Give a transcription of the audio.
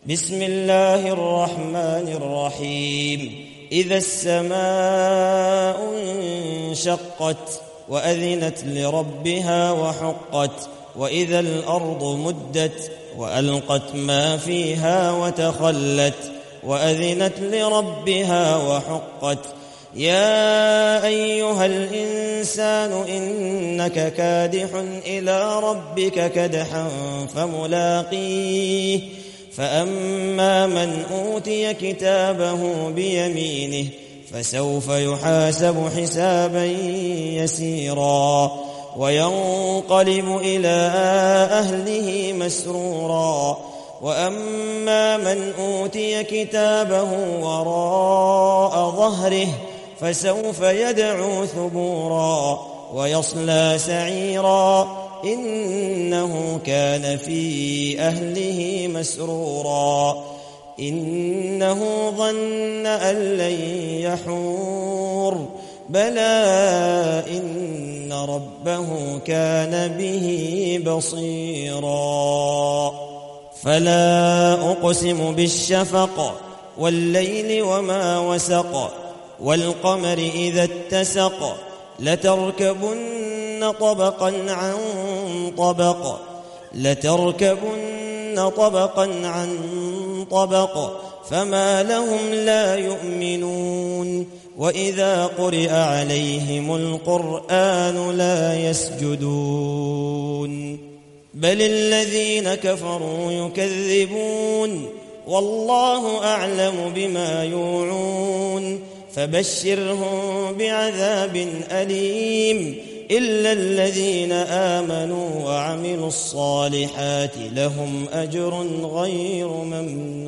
بسم الله الرحمن الرحيم. إذا السماء انشقت وأذنت لربها وحقت وإذا الأرض مدت وألقت ما فيها وتخلت وأذنت لربها وحقت. يا أيها الإنسان إنك كادح إلى ربك كدحا فملاقيه. فأما من أوتي كتابه بيمينه فسوف يحاسب حسابا يسيرا وينقلب إلى أهله مسرورا. وأما من أوتي كتابه وراء ظهره فسوف يدعو ثبورا ويصلى سعيرا إنه كان في أهله مسرورا. إنه ظن أن لن يحور بلى إن ربه كان به بصيرا. فلا أقسم بالشفق والليل وما وسق والقمر إذا اتسق لتركبن طبقا عن طبق فما لهم لا يؤمنون. وإذا قرئ عليهم القرآن لا يسجدون بل الذين كفروا يكذبون والله أعلم بما يوعون. فبشرهم بعذاب أليم إلا الذين آمنوا وعملوا الصالحات لهم أجر غير ممنون.